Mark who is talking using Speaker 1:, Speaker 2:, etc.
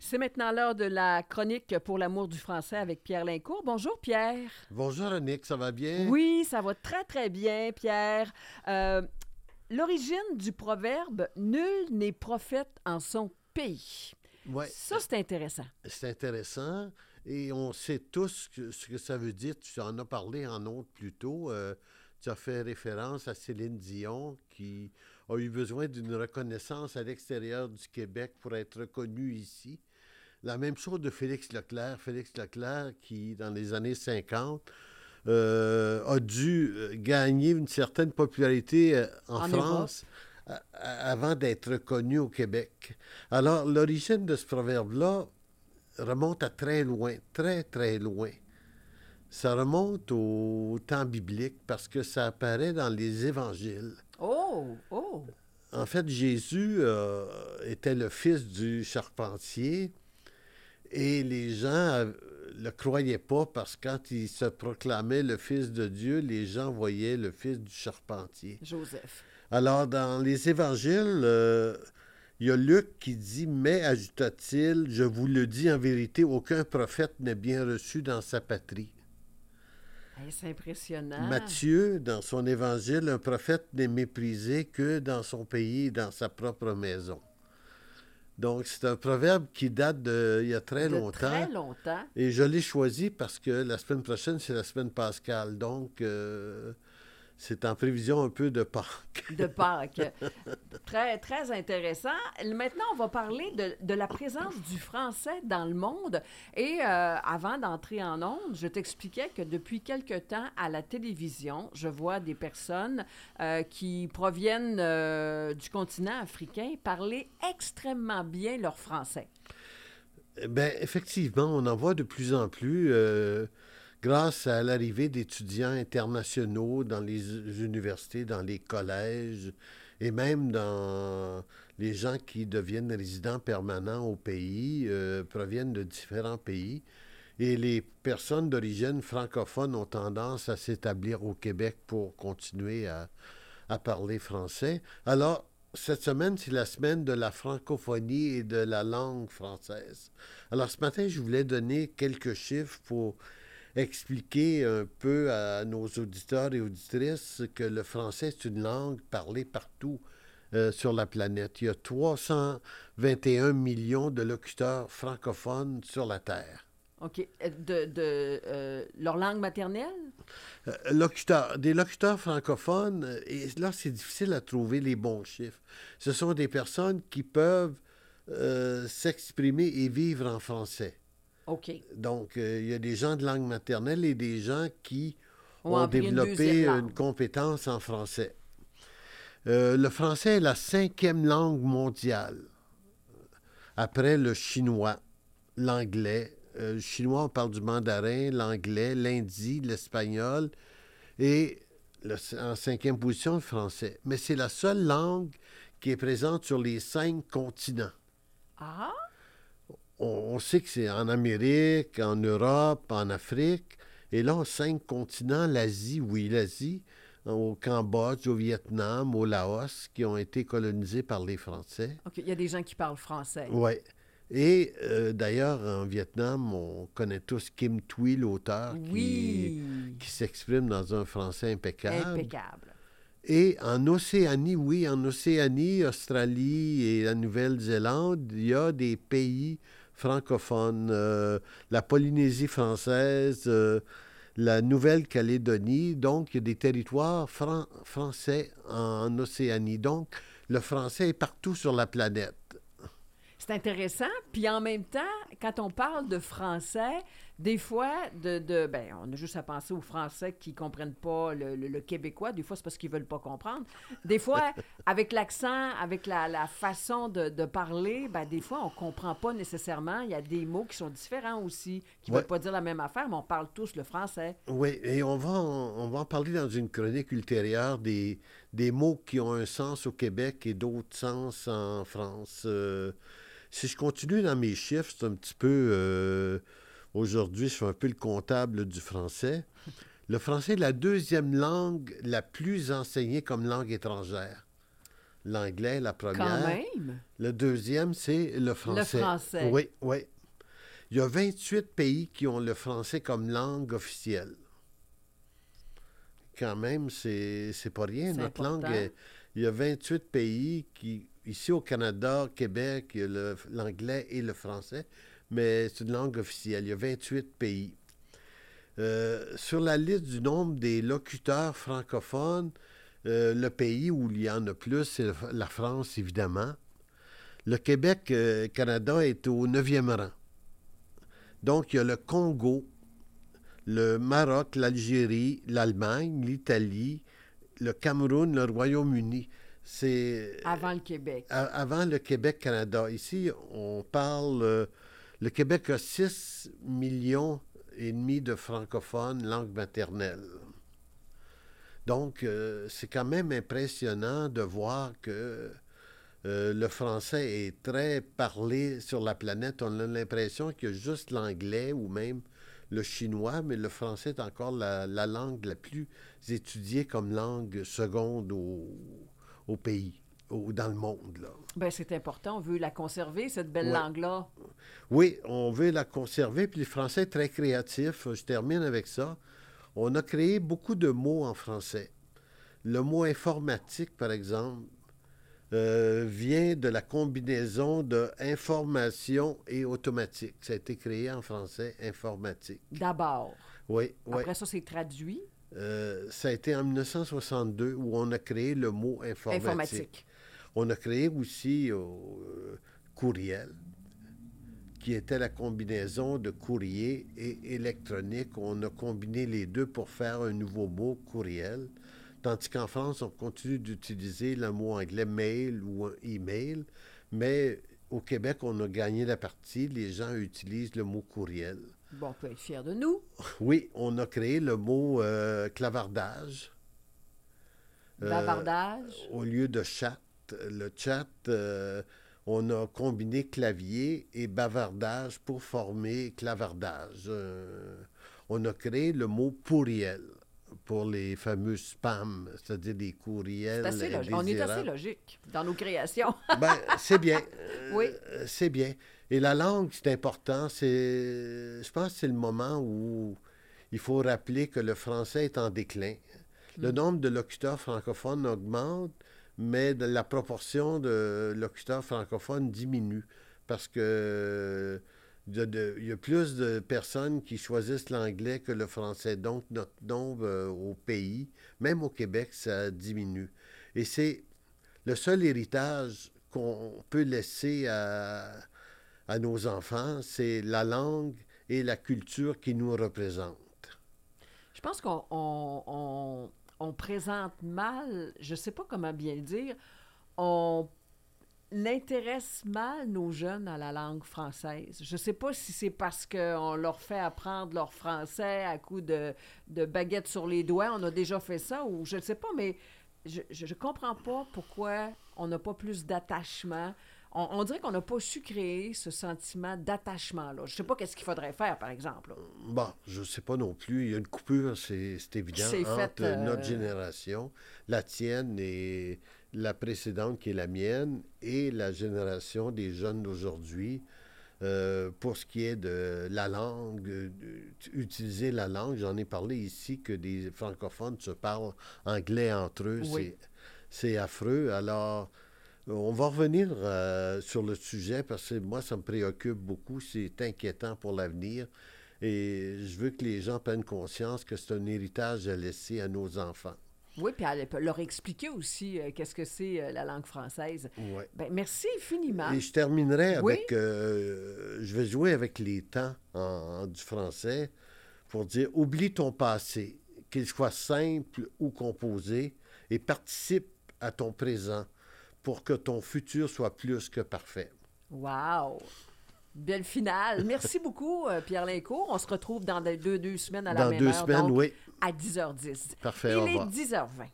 Speaker 1: C'est maintenant l'heure de la chronique pour l'amour du français avec Pierre Lincourt. Bonjour Pierre.
Speaker 2: Bonjour Annick, ça va bien?
Speaker 1: Oui, ça va très très bien Pierre. Euh, L'origine du proverbe "Nul n'est prophète en son pays".
Speaker 2: Oui,
Speaker 1: Ça, c'est intéressant.
Speaker 2: c'est intéressant et on sait tous ce que ça veut dire. Tu en as parlé en autre plus tôt. Tu as fait référence à Céline Dion qui a eu besoin d'une reconnaissance à l'extérieur du Québec pour être reconnue ici. La même chose de Félix Leclerc. Félix Leclerc qui, dans les années 50, a dû gagner une certaine popularité en
Speaker 1: En Europe.
Speaker 2: France avant d'être reconnu au Québec. Alors, l'origine de ce proverbe-là remonte à très loin, très, très loin. Ça remonte au temps biblique parce que ça apparaît dans les évangiles.
Speaker 1: Oh, oh.
Speaker 2: En fait, Jésus était le fils du charpentier et les gens le croyaient pas parce que quand il se proclamait le fils de Dieu, les gens voyaient le fils du charpentier.
Speaker 1: Joseph.
Speaker 2: Alors, dans les évangiles, il y a Luc qui dit, mais, ajouta-t-il, je vous le dis en vérité, aucun prophète n'est bien reçu dans sa patrie.
Speaker 1: Hey, c'est impressionnant.
Speaker 2: Matthieu, dans son évangile, un prophète n'est méprisé que dans son pays et dans sa propre maison. Donc, c'est un proverbe qui date d'il y a très
Speaker 1: De
Speaker 2: longtemps.
Speaker 1: très longtemps.
Speaker 2: Et je l'ai choisi parce que la semaine prochaine, c'est la semaine pascale. Donc, c'est en prévision un peu de Pâques.
Speaker 1: De Pâques. Très, très intéressant. Maintenant, on va parler de la présence du français dans le monde. Et avant d'entrer en ondes, je t'expliquais que depuis quelque temps, à la télévision, je vois des personnes qui proviennent du continent africain parler extrêmement bien leur français.
Speaker 2: Bien, effectivement, on en voit de plus en plus grâce à l'arrivée d'étudiants internationaux dans les universités, dans les collèges et même dans les gens qui deviennent résidents permanents au pays, proviennent de différents pays. Et les personnes d'origine francophone ont tendance à s'établir au Québec pour continuer à parler français. Alors, cette semaine, c'est la semaine de la francophonie et de la langue française. Alors, ce matin, je voulais donner quelques chiffres pour expliquer un peu à nos auditeurs et auditrices que le français, c'est une langue parlée partout sur la planète. Il y a 321 millions de locuteurs francophones sur la Terre.
Speaker 1: OK. Leur langue maternelle?
Speaker 2: Des locuteurs francophones, et là, c'est difficile à trouver les bons chiffres. Ce sont des personnes qui peuvent s'exprimer et vivre en français.
Speaker 1: OK.
Speaker 2: Donc, il y a des gens de langue maternelle et des gens qui
Speaker 1: Ont
Speaker 2: ont
Speaker 1: appris une
Speaker 2: développé
Speaker 1: deuxième
Speaker 2: une
Speaker 1: langue.
Speaker 2: compétence en français. Le français est la 5e langue mondiale, après le chinois, l'anglais. Le chinois, on parle du mandarin, l'anglais, l'hindi, l'espagnol, et en 5e position, le français. Mais c'est la seule langue qui est présente sur les 5 continents.
Speaker 1: Ah?
Speaker 2: On sait que c'est en Amérique, en Europe, en Afrique. Et là, 5 continents, l'Asie, oui, l'Asie, au Cambodge, au Vietnam, au Laos, qui ont été colonisés par les Français.
Speaker 1: OK. Il y a des gens qui parlent français.
Speaker 2: Oui. Et d'ailleurs, en Vietnam, on connaît tous Kim Thuy, l'auteur,
Speaker 1: Oui.
Speaker 2: qui s'exprime dans un français impeccable.
Speaker 1: Impeccable.
Speaker 2: Et en Océanie, oui, en Océanie, Australie et la Nouvelle-Zélande, il y a des pays francophones. La Polynésie française, la Nouvelle-Calédonie. Donc, il y a des territoires français en Océanie. Donc, le français est partout sur la planète.
Speaker 1: C'est intéressant. Puis en même temps, quand on parle de français, des fois, ben, on a juste à penser aux Français qui ne comprennent pas le québécois. Des fois, c'est parce qu'ils ne veulent pas comprendre. Des fois, avec l'accent, avec la façon de parler, ben, des fois, on ne comprend pas nécessairement. Il y a des mots qui sont différents aussi, qui ne
Speaker 2: Ouais.
Speaker 1: veulent pas dire la même affaire, mais on parle tous le français.
Speaker 2: Oui, et on va en parler dans une chronique ultérieure des mots qui ont un sens au Québec et d'autres sens en France. Si je continue dans mes chiffres, c'est un petit peu... aujourd'hui, je fais un peu le comptable du français. Le français est la 2e langue la plus enseignée comme langue étrangère. l'anglais, la
Speaker 1: Quand
Speaker 2: première.
Speaker 1: même.
Speaker 2: Le deuxième, c'est le français.
Speaker 1: Le français.
Speaker 2: Oui, oui. Il y a 28 pays qui ont le français comme langue officielle. Quand même, c'est pas rien.
Speaker 1: C'est
Speaker 2: Notre
Speaker 1: important.
Speaker 2: langue, il y a 28 pays qui, ici au Canada, Québec, il y a l'anglais et le français, mais c'est une langue officielle. Il y a 28 pays. Sur la liste du nombre des locuteurs francophones, le pays où il y en a plus, c'est la France, évidemment. Le Québec, Canada, est au 9e rang. Donc, il y a le Congo, le Maroc, l'Algérie, l'Allemagne, l'Italie, le Cameroun, le Royaume-Uni. C'est
Speaker 1: Avant le Québec.
Speaker 2: avant le Québec-Canada. Ici, on parle... le Québec a 6 millions et demi de francophones langue maternelle. Donc, c'est quand même impressionnant de voir que le français est très parlé sur la planète. On a l'impression qu'il y a juste l'anglais ou même le chinois, mais le français est encore la langue la plus étudiée comme langue seconde au pays, dans le monde, là.
Speaker 1: Ben, c'est important. On veut la conserver, cette belle
Speaker 2: Ouais.
Speaker 1: langue-là.
Speaker 2: Oui, on veut la conserver, puis le français est très créatif. Je termine avec ça. On a créé beaucoup de mots en français. Le mot informatique, par exemple, vient de la combinaison de information et automatique. Ça a été créé en français, informatique.
Speaker 1: D'abord.
Speaker 2: Oui, oui.
Speaker 1: Après ça, c'est traduit.
Speaker 2: Ça a été en 1962 où on a créé le mot informatique.
Speaker 1: Informatique.
Speaker 2: On a créé aussi courriel, qui était la combinaison de courrier et électronique. On a combiné les deux pour faire un nouveau mot, courriel. Tandis qu'en France, on continue d'utiliser le mot anglais mail ou email. Mais au Québec, on a gagné la partie. Les gens utilisent le mot courriel.
Speaker 1: Bon, on peut être fiers de nous.
Speaker 2: Oui, on a créé le mot clavardage.
Speaker 1: Bavardage.
Speaker 2: Au lieu de chat. Le chat, on a combiné clavier et bavardage pour former clavardage. On a créé le mot pourriel pour les fameux spams, c'est-à-dire des courriels
Speaker 1: C'est assez logique. On est
Speaker 2: indésirables.
Speaker 1: assez logique dans nos créations.
Speaker 2: Ben, c'est bien.
Speaker 1: Oui.
Speaker 2: C'est bien. Et la langue, c'est important. Je pense que c'est le moment où il faut rappeler que le français est en déclin. Le nombre de locuteurs francophones augmente, mais la proportion de locuteurs francophones diminue parce que il y a plus de personnes qui choisissent l'anglais que le français. Donc, notre nombre au pays, même au Québec, ça diminue. Et c'est le seul héritage qu'on peut laisser à nos enfants, c'est la langue et la culture qui nous représentent.
Speaker 1: Je pense qu'on présente mal, je ne sais pas comment bien le dire, on intéresse mal nos jeunes à la langue française. Je ne sais pas si c'est parce qu'on leur fait apprendre leur français à coups de baguettes sur les doigts, on a déjà fait ça, ou je ne sais pas, mais je ne comprends pas pourquoi on n'a pas plus d'attachement. On dirait qu'on n'a pas su créer ce sentiment d'attachement-là. Je ne sais pas qu'est-ce qu'il faudrait faire, par exemple, là.
Speaker 2: Bon, je ne sais pas non plus. Il y a une coupure, c'est évident,
Speaker 1: C'est
Speaker 2: entre
Speaker 1: fait,
Speaker 2: notre génération, la tienne et la précédente qui est la mienne, et la génération des jeunes d'aujourd'hui. Pour ce qui est de la langue, utiliser la langue, j'en ai parlé ici que des francophones se parlent anglais entre eux,
Speaker 1: Oui.
Speaker 2: c'est affreux. Alors, on va revenir sur le sujet parce que moi, ça me préoccupe beaucoup, c'est inquiétant pour l'avenir et je veux que les gens prennent conscience que c'est un héritage à laisser à nos enfants.
Speaker 1: Oui, puis leur expliquer aussi qu'est-ce que c'est la langue française.
Speaker 2: Ouais.
Speaker 1: Ben, merci infiniment.
Speaker 2: Et je terminerai
Speaker 1: Oui.
Speaker 2: avec... je vais jouer avec les temps du français pour dire « Oublie ton passé, qu'il soit simple ou composé, et participe à ton présent pour que ton futur soit plus que parfait. »
Speaker 1: Wow! Belle finale. Merci beaucoup, Pierre Lincourt. On se retrouve dans deux semaines à la
Speaker 2: Dans
Speaker 1: même
Speaker 2: 2
Speaker 1: heure,
Speaker 2: semaines,
Speaker 1: donc
Speaker 2: oui.
Speaker 1: à 10h10.
Speaker 2: Parfait,
Speaker 1: Il
Speaker 2: au
Speaker 1: est
Speaker 2: revoir.
Speaker 1: 10h20.